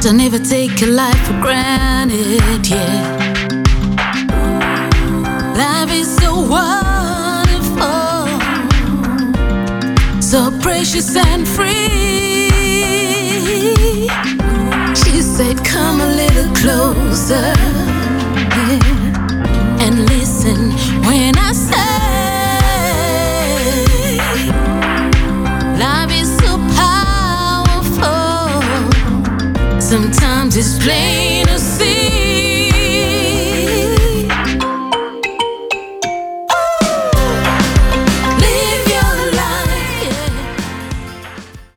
Don't ever take your life for granted, yeah. Life is so wonderful, so precious and free. She said, come a little closer, yeah, and listen when I say life is so powerful. Sometimes it's plain